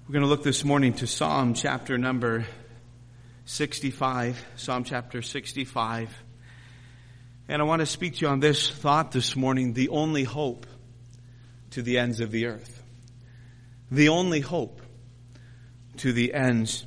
We're going to look this morning to Psalm chapter number 65. Psalm chapter 65. And I want to speak to you on this thought this morning, the only hope to the ends of the earth. The only hope to the ends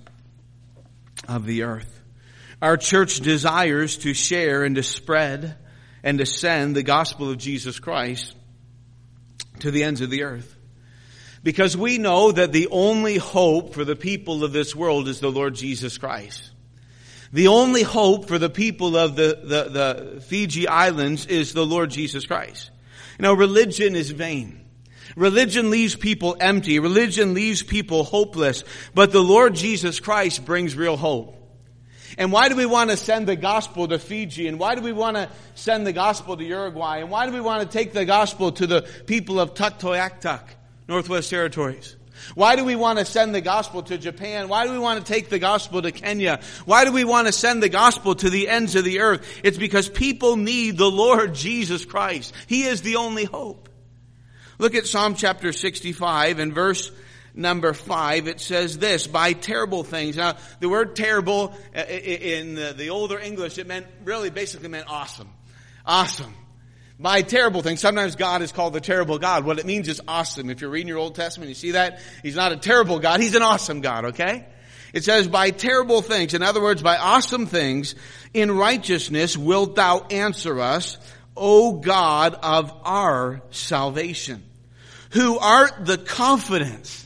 of the earth. Our church desires to share and to spread and to send the gospel of Jesus Christ to the ends of the earth. Because we know that the only hope for the people of this world is the Lord Jesus Christ. The only hope for the people of the Fiji Islands is the Lord Jesus Christ. You know, religion is vain. Religion leaves people empty. Religion leaves people hopeless. But the Lord Jesus Christ brings real hope. And why do we want to send the gospel to Fiji? And why do we want to send the gospel to Uruguay? And why do we want to take the gospel to the people of Tuktoyaktuk, Northwest Territories? Why do we want to send the gospel to Japan? Why do we want to take the gospel to Kenya? Why do we want to send the gospel to the ends of the earth? It's because people need the Lord Jesus Christ. He is the only hope. Look at Psalm chapter 65 and verse number 5. It says this, by terrible things. Now, the word terrible in the older English, it basically meant awesome. Awesome. By terrible things. Sometimes God is called the terrible God. What it means is awesome. If you're reading your Old Testament, you see that? He's not a terrible God. He's an awesome God, okay? It says, by terrible things. In other words, by awesome things, in righteousness wilt thou answer us, O God of our salvation, who art the confidence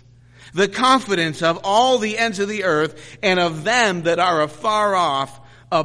of all the ends of the earth and of them that are afar off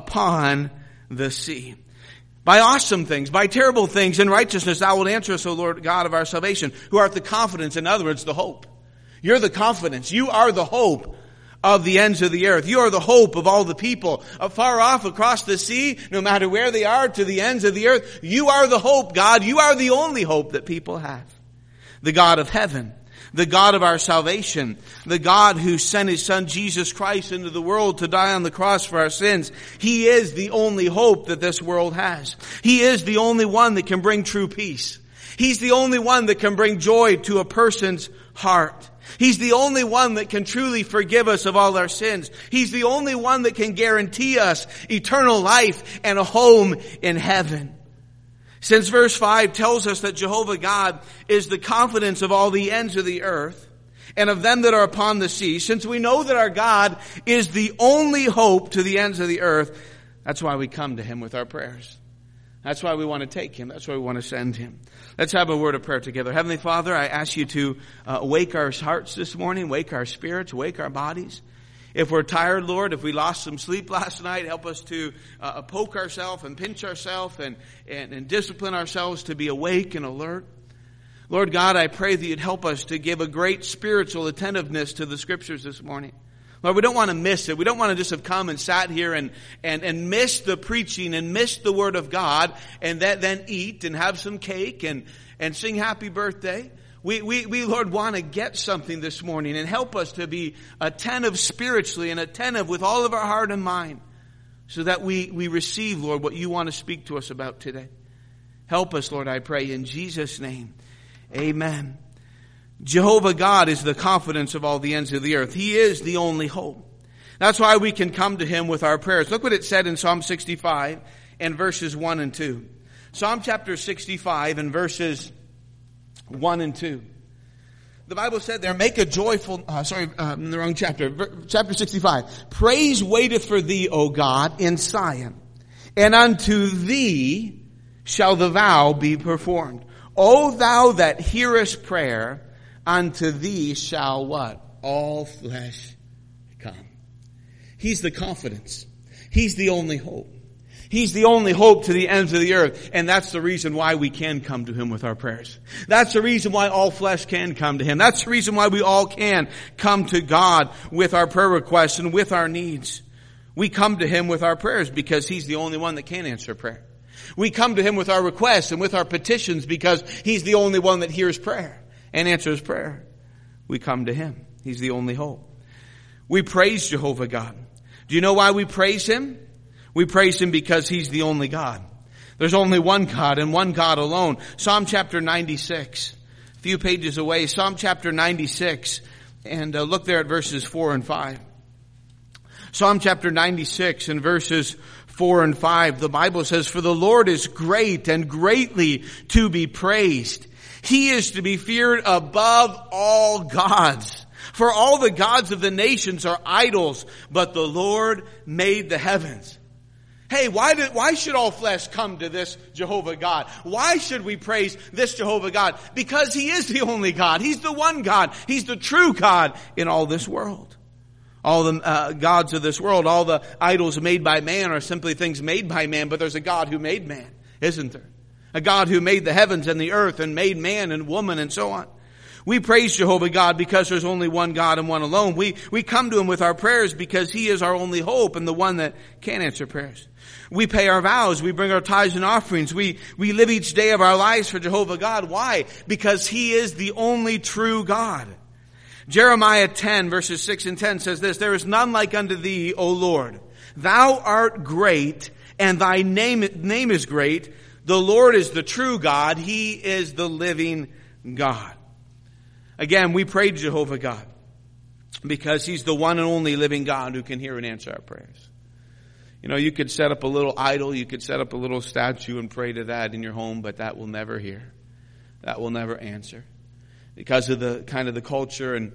upon the sea. By awesome things, by terrible things, in righteousness thou wilt answer us, O Lord God of our salvation, who art the confidence, in other words, the hope. You're the confidence. You are the hope of the ends of the earth. You are the hope of all the people. Afar off across the sea, no matter where they are, to the ends of the earth, you are the hope, God. You are the only hope that people have. The God of heaven. The God of our salvation, the God who sent His Son Jesus Christ into the world to die on the cross for our sins. He is the only hope that this world has. He is the only one that can bring true peace. He's the only one that can bring joy to a person's heart. He's the only one that can truly forgive us of all our sins. He's the only one that can guarantee us eternal life and a home in heaven. Since verse 5 tells us that Jehovah God is the confidence of all the ends of the earth and of them that are upon the sea, since we know that our God is the only hope to the ends of the earth, that's why we come to Him with our prayers. That's why we want to take Him. That's why we want to send Him. Let's have a word of prayer together. Heavenly Father, I ask You to wake our hearts this morning, wake our spirits, wake our bodies. If we're tired, Lord, if we lost some sleep last night, help us to poke ourselves and pinch ourselves and discipline ourselves to be awake and alert. Lord God, I pray that You'd help us to give a great spiritual attentiveness to the Scriptures this morning. Lord, we don't want to miss it. We don't want to just have come and sat here and miss the preaching and miss the Word of God and then eat and have some cake and sing happy birthday. We, Lord, want to get something this morning and help us to be attentive spiritually and attentive with all of our heart and mind so that we receive, Lord, what You want to speak to us about today. Help us, Lord, I pray, in Jesus' name. Amen. Jehovah God is the confidence of all the ends of the earth. He is the only hope. That's why we can come to Him with our prayers. Look what it said in Psalm 65 and verses 1 and 2. Psalm chapter 65 and verses 1 and 2. The Bible said there, make a joyful, in the wrong chapter, chapter 65. Praise waiteth for Thee, O God, in Zion, and unto Thee shall the vow be performed. O Thou that hearest prayer, unto Thee shall what? All flesh come. He's the confidence. He's the only hope. He's the only hope to the ends of the earth. And that's the reason why we can come to Him with our prayers. That's the reason why all flesh can come to Him. That's the reason why we all can come to God with our prayer requests and with our needs. We come to Him with our prayers because He's the only one that can answer prayer. We come to Him with our requests and with our petitions because He's the only one that hears prayer and answers prayer. We come to Him. He's the only hope. We praise Jehovah God. Do you know why we praise Him? We praise Him because He's the only God. There's only one God and one God alone. Psalm chapter 96, a few pages away. Psalm chapter 96 And look there at verses 4 and 5. Psalm chapter 96 and verses 4 and 5. The Bible says, "For the Lord is great and greatly to be praised. He is to be feared above all gods. For all the gods of the nations are idols, but the Lord made the heavens." Hey, why should all flesh come to this Jehovah God? Why should we praise this Jehovah God? Because He is the only God. He's the one God. He's the true God in all this world. All the gods of this world, all the idols made by man are simply things made by man, but there's a God who made man, isn't there? A God who made the heavens and the earth and made man and woman and so on. We praise Jehovah God because there's only one God and one alone. We come to Him with our prayers because He is our only hope and the one that can answer prayers. We pay our vows. We bring our tithes and offerings. We live each day of our lives for Jehovah God. Why? Because He is the only true God. Jeremiah 10 verses 6 and 10 says this, "There is none like unto Thee, O Lord. Thou art great, and Thy name is great. The Lord is the true God. He is the living God." Again, we pray to Jehovah God because He's the one and only living God who can hear and answer our prayers. You know, you could set up a little idol, you could set up a little statue and pray to that in your home, but that will never hear. That will never answer. Because of the kind of the culture and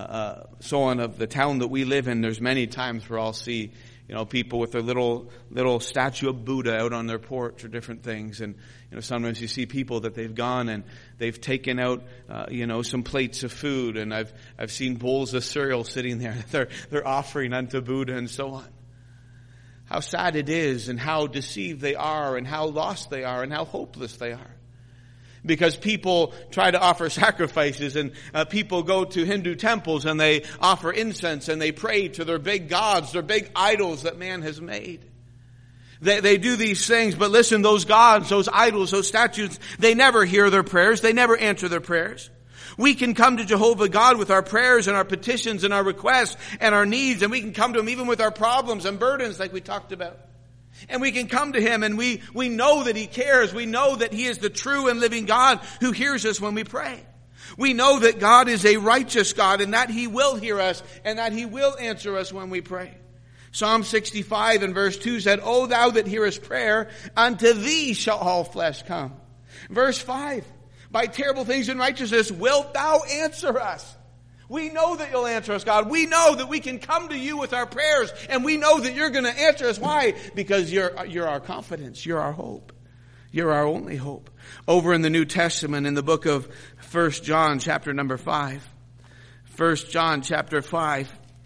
so on of the town that we live in, there's many times where I'll see, you know, people with their little statue of Buddha out on their porch or different things. And, you know, sometimes you see people that they've gone and they've taken out, some plates of food. And I've seen bowls of cereal sitting there that they're offering unto Buddha and so on. How sad it is and how deceived they are and how lost they are and how hopeless they are. Because people try to offer sacrifices and people go to Hindu temples and they offer incense and they pray to their big gods, their big idols that man has made. They do these things, but listen, those gods, those idols, those statues, they never hear their prayers. They never answer their prayers. We can come to Jehovah God with our prayers and our petitions and our requests and our needs, and we can come to Him even with our problems and burdens like we talked about. And we can come to Him and we know that He cares. We know that He is the true and living God who hears us when we pray. We know that God is a righteous God and that He will hear us and that He will answer us when we pray. Psalm 65 and verse 2 said, "O Thou that hearest prayer, unto Thee shall all flesh come." Verse 5, "By terrible things in righteousness wilt Thou answer us." We know that You'll answer us, God. We know that we can come to You with our prayers, and we know that You're going to answer us. Why? Because You're our confidence. You're our hope. You're our only hope. Over in the New Testament, in the book of 1 John, chapter number 5. 1 John, chapter 5,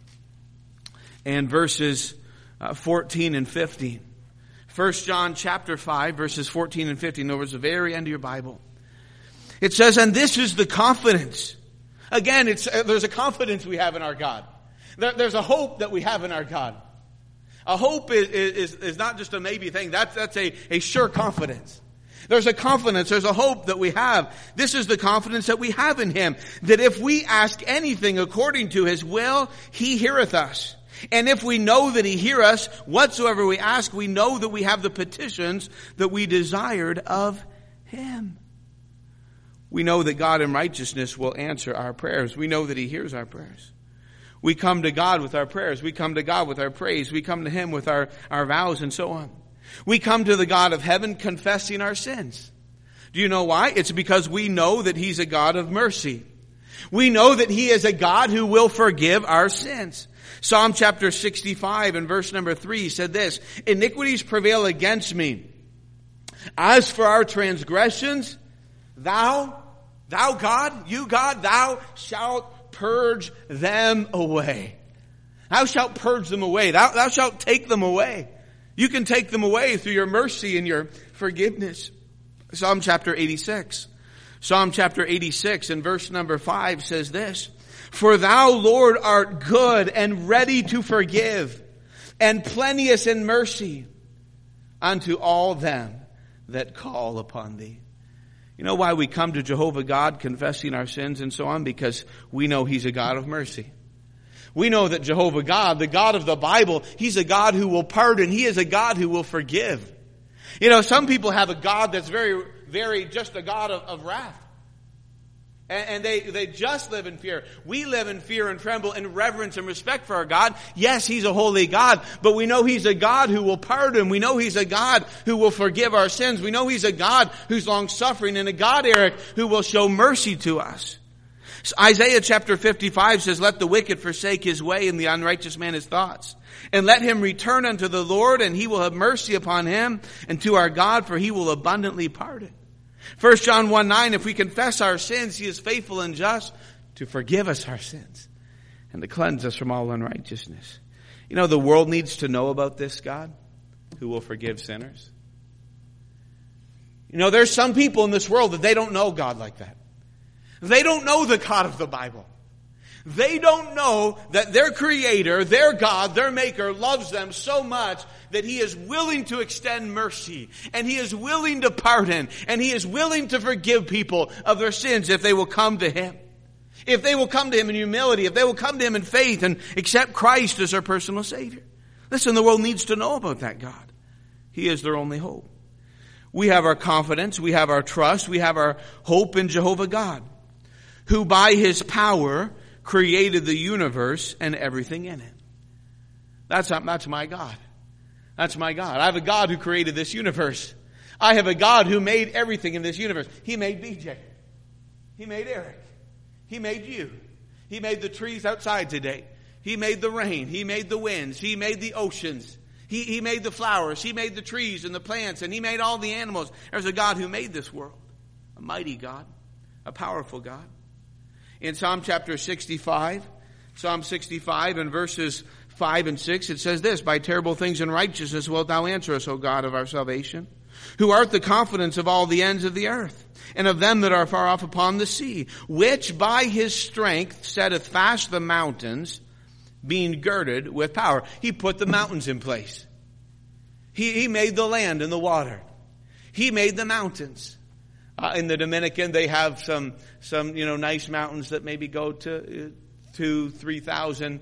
and verses 14 and 15. 1 John, chapter 5, verses 14 and 15. Over the very end of your Bible. It says, "And this is the confidence." Again, there's a confidence we have in our God. There's a hope that we have in our God. A hope is not just a maybe thing. That's a sure confidence. There's a confidence, there's a hope that we have. This is the confidence that we have in Him. That if we ask anything according to His will, He heareth us. And if we know that He hear us, whatsoever we ask, we know that we have the petitions that we desired of Him. We know that God in righteousness will answer our prayers. We know that He hears our prayers. We come to God with our prayers. We come to God with our praise. We come to Him with our vows and so on. We come to the God of heaven confessing our sins. Do you know why? It's because we know that He's a God of mercy. We know that He is a God who will forgive our sins. Psalm chapter 65 and verse number 3 said this, "Iniquities prevail against me. As for our transgressions, Thou God, You God, Thou shalt purge them away." Thou shalt purge them away. Thou shalt take them away. You can take them away through Your mercy and Your forgiveness. Psalm chapter 86. Psalm chapter 86 and verse number 5 says this, "For Thou, Lord, art good and ready to forgive, and plenteous in mercy unto all them that call upon Thee." You know why we come to Jehovah God confessing our sins and so on? Because we know He's a God of mercy. We know that Jehovah God, the God of the Bible, He's a God who will pardon. He is a God who will forgive. You know, some people have a God that's very, very just a God of wrath. And they just live in fear. We live in fear and tremble and reverence and respect for our God. Yes, He's a holy God, but we know He's a God who will pardon. We know He's a God who will forgive our sins. We know He's a God who's long-suffering and a God, Eric, who will show mercy to us. So Isaiah chapter 55 says, let the wicked forsake his way and the unrighteous man his thoughts. And let him return unto the Lord, and He will have mercy upon him, and to our God, for He will abundantly pardon. 1 John 1:9, if we confess our sins, He is faithful and just to forgive us our sins and to cleanse us from all unrighteousness. You know, the world needs to know about this God who will forgive sinners. You know, there's some people in this world that they don't know God like that. They don't know the God of the Bible. They don't know that their Creator, their God, their Maker loves them so much that He is willing to extend mercy, and He is willing to pardon, and He is willing to forgive people of their sins if they will come to Him. If they will come to Him in humility, if they will come to Him in faith and accept Christ as their personal Savior. Listen, the world needs to know about that God. He is their only hope. We have our confidence, we have our trust, we have our hope in Jehovah God, who by His power created the universe and everything in it. That's my God. That's my God. I have a God who created this universe. I have a God who made everything in this universe. He made BJ. He made Eric. He made you. He made the trees outside today. He made the rain. He made the winds. He made the oceans. He made the flowers. He made the trees and the plants, and He made all the animals. There's a God who made this world. A mighty God. A powerful God. In Psalm chapter 65, Psalm 65 and verses 5 and 6, it says this, by terrible things and righteousness wilt thou answer us, O God of our salvation, who art the confidence of all the ends of the earth, and of them that are far off upon the sea, which by His strength setteth fast the mountains, being girded with power. He put the mountains in place. He made the land and the water. He made the mountains. In the Dominican, they have some nice mountains that maybe go to 3,000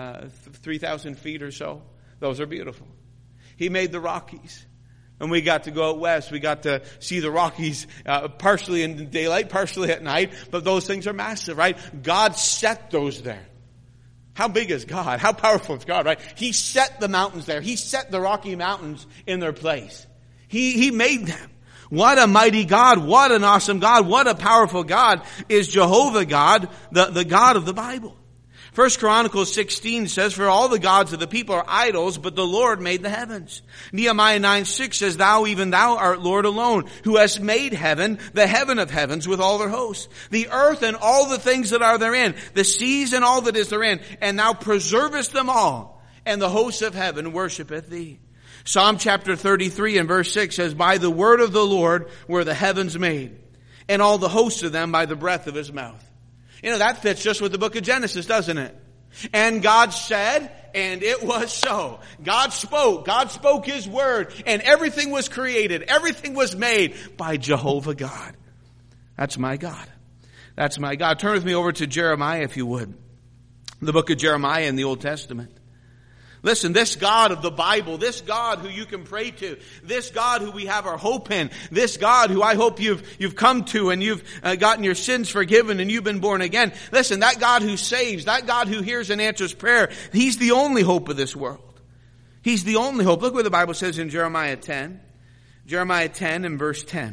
feet or so. Those are beautiful. He made the Rockies. And we got to go out west. We got to see the Rockies partially in daylight, partially at night. But those things are massive, right? God set those there. How big is God? How powerful is God, right? He set the mountains there. He set the Rocky Mountains in their place. He made them. What a mighty God. What an awesome God. What a powerful God is Jehovah God, the God of the Bible. 1 Chronicles 16 says, for all the gods of the people are idols, but the Lord made the heavens. Nehemiah 9:6 says, even thou art Lord alone, who hast made heaven, the heaven of heavens with all their hosts, the earth and all the things that are therein, the seas and all that is therein, and thou preservest them all, and the hosts of heaven worshipeth thee. Psalm chapter 33 and verse 6 says, by the word of the Lord were the heavens made, and all the hosts of them by the breath of His mouth. You know, that fits just with the book of Genesis, doesn't it? And God said, and it was so. God spoke His word, and everything was created. Everything was made by Jehovah God. That's my God. That's my God. Turn with me over to Jeremiah, if you would. The book of Jeremiah in the Old Testament. Listen, this God of the Bible, this God who you can pray to, this God who we have our hope in, this God who I hope you've come to and you've gotten your sins forgiven and you've been born again. Listen, that God who saves, that God who hears and answers prayer, He's the only hope of this world. He's the only hope. Look what the Bible says in Jeremiah 10. Jeremiah 10 and verse 10.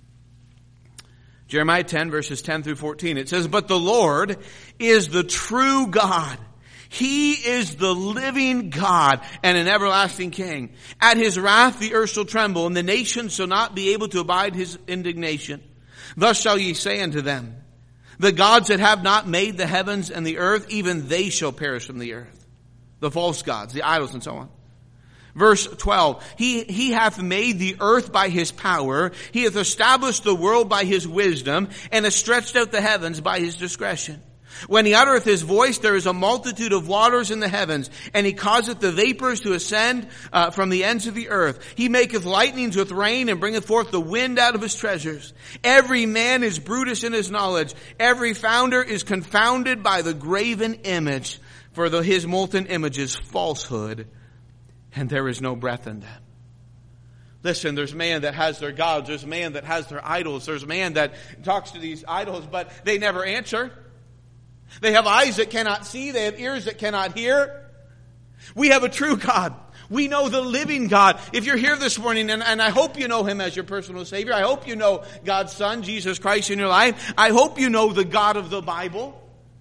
Jeremiah 10 verses 10 through 14. It says, but the Lord is the true God. He is the living God and an everlasting King. At His wrath the earth shall tremble, and the nations shall not be able to abide His indignation. Thus shall ye say unto them, the gods that have not made the heavens and the earth, even they shall perish from the earth. The false gods, the idols, and so on. Verse 12, He hath made the earth by His power. He hath established the world by His wisdom, and hath stretched out the heavens by His discretion. When He uttereth His voice, there is a multitude of waters in the heavens, and He causeth the vapors to ascend from the ends of the earth. He maketh lightnings with rain, and bringeth forth the wind out of His treasures. Every man is brutish in his knowledge. Every founder is confounded by the graven image. For His molten image is falsehood, and there is no breath in them. Listen, there's man that has their gods. There's man that has their idols. There's man that talks to these idols, but they never answer. They have eyes that cannot see. They have ears that cannot hear. We have a true God. We know the living God. If you're here this morning, and I hope you know Him as your personal Savior. I hope you know God's Son, Jesus Christ, in your life. I hope you know the God of the Bible.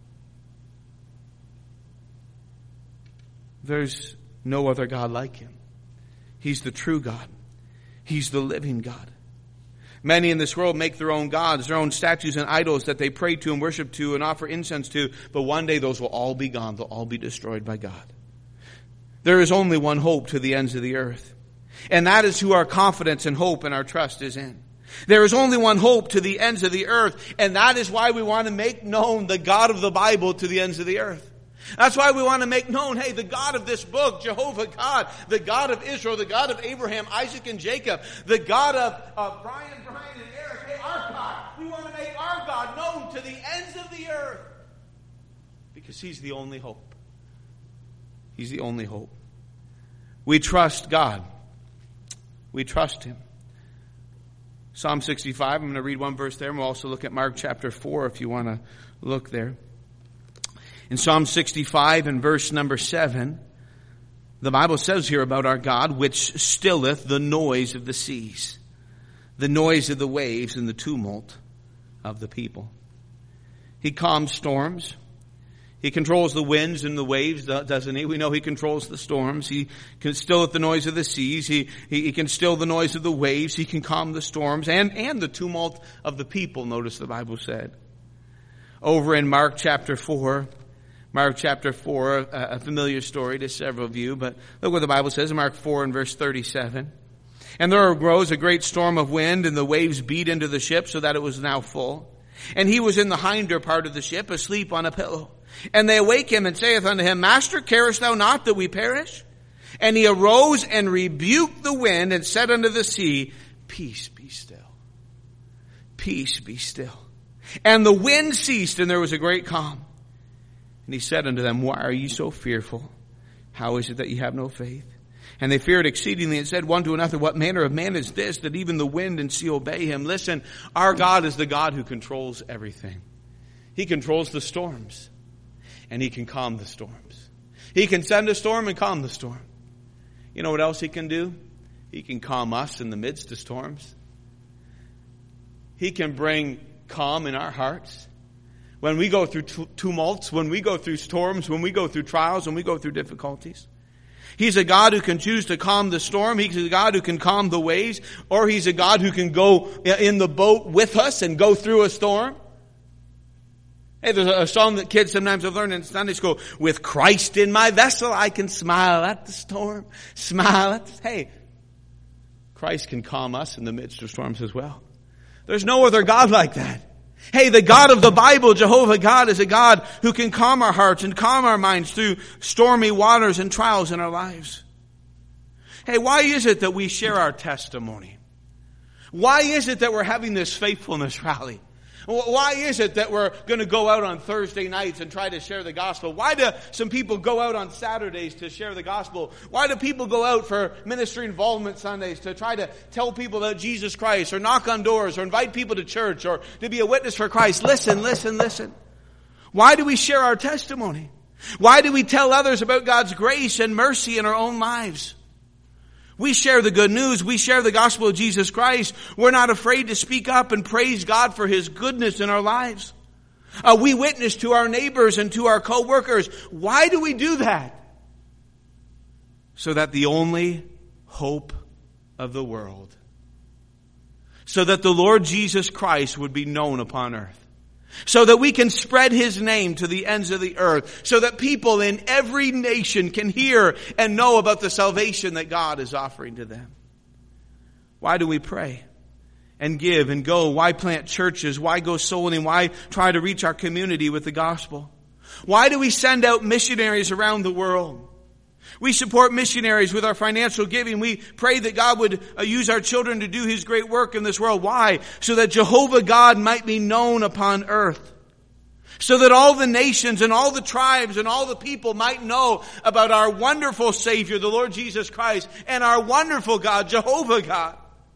There's no other God like Him. He's the true God. He's the living God. Many in this world make their own gods, their own statues and idols that they pray to and worship to and offer incense to. But one day those will all be gone. They'll all be destroyed by God. There is only one hope to the ends of the earth. And that is who our confidence and hope and our trust is in. There is only one hope to the ends of the earth. And that is why we want to make known the God of the Bible to the ends of the earth. That's why we want to make known, hey, the God of this book, Jehovah God, the God of Israel, the God of Abraham, Isaac, and Jacob, the God of Brian, and Eric, hey, our God. We want to make our God known to the ends of the earth. Because He's the only hope. He's the only hope. We trust God. We trust Him. Psalm 65, I'm going to read one verse there, and we'll also look at Mark chapter 4 if you want to look there. In Psalm 65 and verse number 7, the Bible says here about our God, which stilleth the noise of the seas, the noise of the waves and the tumult of the people. He calms storms. He controls the winds and the waves, doesn't He? We know He controls the storms. He can still the noise of the seas. He can still the noise of the waves. He can calm the storms and the tumult of the people, notice the Bible said. Over in Mark chapter 4, a familiar story to several of you, but look what the Bible says in Mark 4 and verse 37. And there arose a great storm of wind, and the waves beat into the ship so that it was now full. And he was in the hinder part of the ship, asleep on a pillow. And they awake him and saith unto him, Master, carest thou not that we perish? And he arose and rebuked the wind and said unto the sea, Peace, be still. Peace, be still. And the wind ceased, and there was a great calm. And he said unto them, Why are ye so fearful? How is it that ye have no faith? And they feared exceedingly and said one to another, What manner of man is this, that even the wind and sea obey him? Listen, our God is the God who controls everything. He controls the storms. And He can calm the storms. He can send a storm and calm the storm. You know what else He can do? He can calm us in the midst of storms. He can bring calm in our hearts. When we go through tumults, when we go through storms, when we go through trials, when we go through difficulties. He's a God who can choose to calm the storm. He's a God who can calm the waves. Or He's a God who can go in the boat with us and go through a storm. Hey, there's a song that kids sometimes have learned in Sunday school. With Christ in my vessel, I can smile at the storm. Smile at the... Hey, Christ can calm us in the midst of storms as well. There's no other God like that. Hey, the God of the Bible, Jehovah God, is a God who can calm our hearts and calm our minds through stormy waters and trials in our lives. Hey, why is it that we share our testimony? Why is it that we're having this faithfulness rally? Why is it that we're going to go out on Thursday nights and try to share the gospel? Why do some people go out on Saturdays to share the gospel? Why do people go out for ministry involvement Sundays to try to tell people about Jesus Christ or knock on doors or invite people to church or to be a witness for Christ? Listen. Why do we share our testimony? Why do we tell others about God's grace and mercy in our own lives? We share the good news. We share the gospel of Jesus Christ. We're not afraid to speak up and praise God for His goodness in our lives. We witness to our neighbors and to our co-workers. Why do we do that? So that the only hope of the world, so that the Lord Jesus Christ would be known upon earth. So that we can spread His name to the ends of the earth. So that people in every nation can hear and know about the salvation that God is offering to them. Why do we pray and give and go? Why plant churches? Why go soul winning? Why try to reach our community with the gospel? Why do we send out missionaries around the world? We support missionaries with our financial giving. We pray that God would use our children to do His great work in this world. Why? So that Jehovah God might be known upon earth. so that all the nations and all the tribes and all the people might know about our wonderful Savior, the Lord Jesus Christ, and our wonderful God, Jehovah God,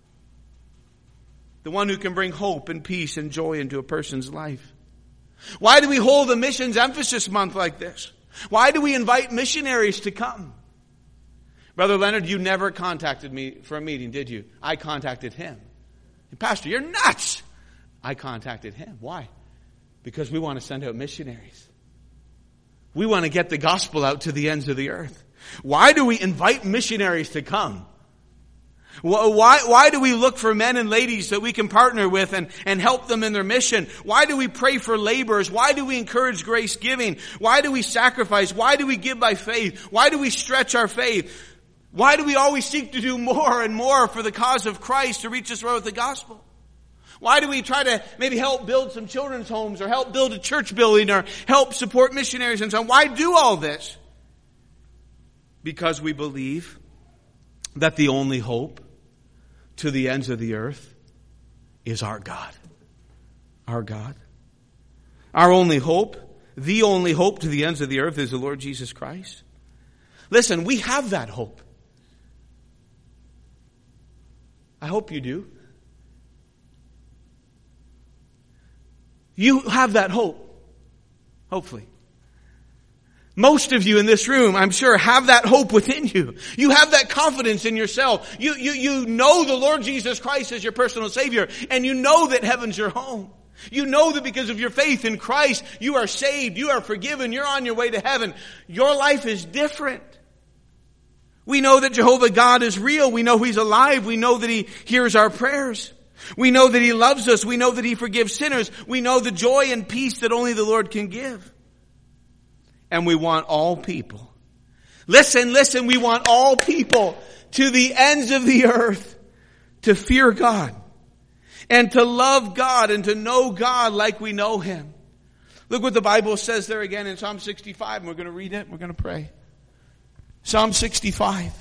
the one who can bring hope and peace and joy into a person's life. Why do we hold a missions emphasis month like this? Why do we invite missionaries to come? Brother Leonard, you never contacted me for a meeting, did you? I contacted him. Pastor, you're nuts. I contacted him. Why? Because we want to send out missionaries. We want to get the gospel out to the ends of the earth. Why do we invite missionaries to come? Why do we look for men and ladies that we can partner with and help them in their mission? Why do we pray for laborers? Why do we encourage grace giving? Why do we sacrifice? Why do we give by faith? Why do we stretch our faith? Why do we always seek to do more and more for the cause of Christ to reach this world with the gospel? Why do we try to maybe help build some children's homes or help build a church building or help support missionaries and so on? Why do all this? Because we believe that the only hope to the ends of the earth is our God. Our God. Our only hope, the only hope to the ends of the earth is the Lord Jesus Christ. Listen, we have that hope. I hope you do. You have that hope. Hopefully. Most of you in this room, I'm sure, have that hope within you. You have that confidence in yourself. You know the Lord Jesus Christ as your personal Savior, and you know that heaven's your home. You know that because of your faith in Christ, you are saved, you are forgiven, you're on your way to heaven. Your life is different. We know that Jehovah God is real. We know He's alive. We know that He hears our prayers. We know that He loves us. We know that He forgives sinners. We know the joy and peace that only the Lord can give. And we want all people. Listen, we want all people to the ends of the earth to fear God and to love God and to know God like we know Him. Look what the Bible says there again in Psalm 65. And we're going to read it. We're going to pray. Psalm 65.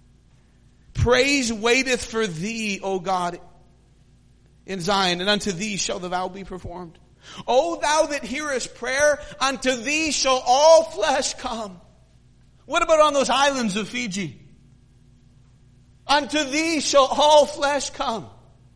Praise waiteth for thee, O God, in Zion, and unto thee shall the vow be performed. O thou that hearest prayer, unto thee shall all flesh come. What about on those islands of Fiji? Unto thee shall all flesh come.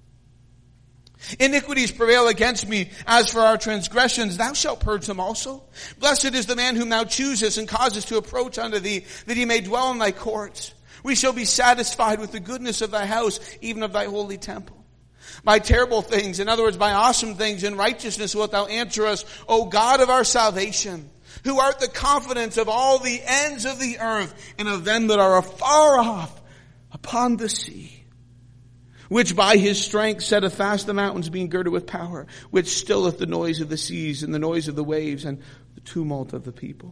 Iniquities prevail against me. As for our transgressions, thou shalt purge them also. Blessed is the man whom thou choosest and causest to approach unto thee, that he may dwell in thy courts. We shall be satisfied with the goodness of thy house, even of thy holy temple. By terrible things, in other words, by awesome things in righteousness wilt thou answer us, O God of our salvation, who art the confidence of all the ends of the earth, and of them that are afar off upon the sea. Which by His strength setteth fast the mountains, being girded with power, which stilleth the noise of the seas, and the noise of the waves, and the tumult of the people.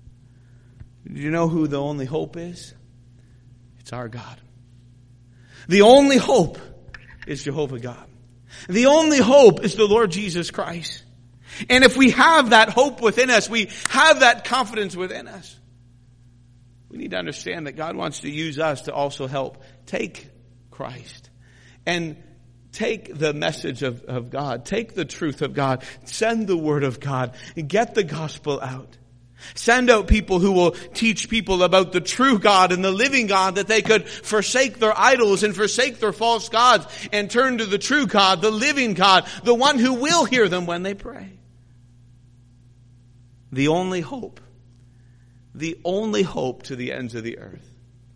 Do you know who the only hope is? It's our God. The only hope is Jehovah God. The only hope is the Lord Jesus Christ. And if we have that hope within us, we have that confidence within us, we need to understand that God wants to use us to also help take Christ and take the message of God, take the truth of God, send the word of God, and get the gospel out. Send out people who will teach people about the true God and the living God, that they could forsake their idols and forsake their false gods and turn to the true God, the living God, the one who will hear them when they pray. The only hope to the ends of the earth.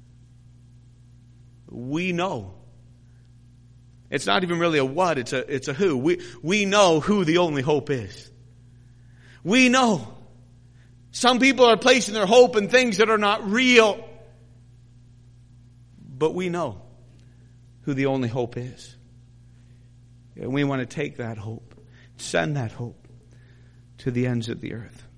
We know. It's not even really a what, it's a who. We know who the only hope is. We know. Some people are placing their hope in things that are not real. But we know who the only hope is. And we want to take that hope, send that hope to the ends of the earth.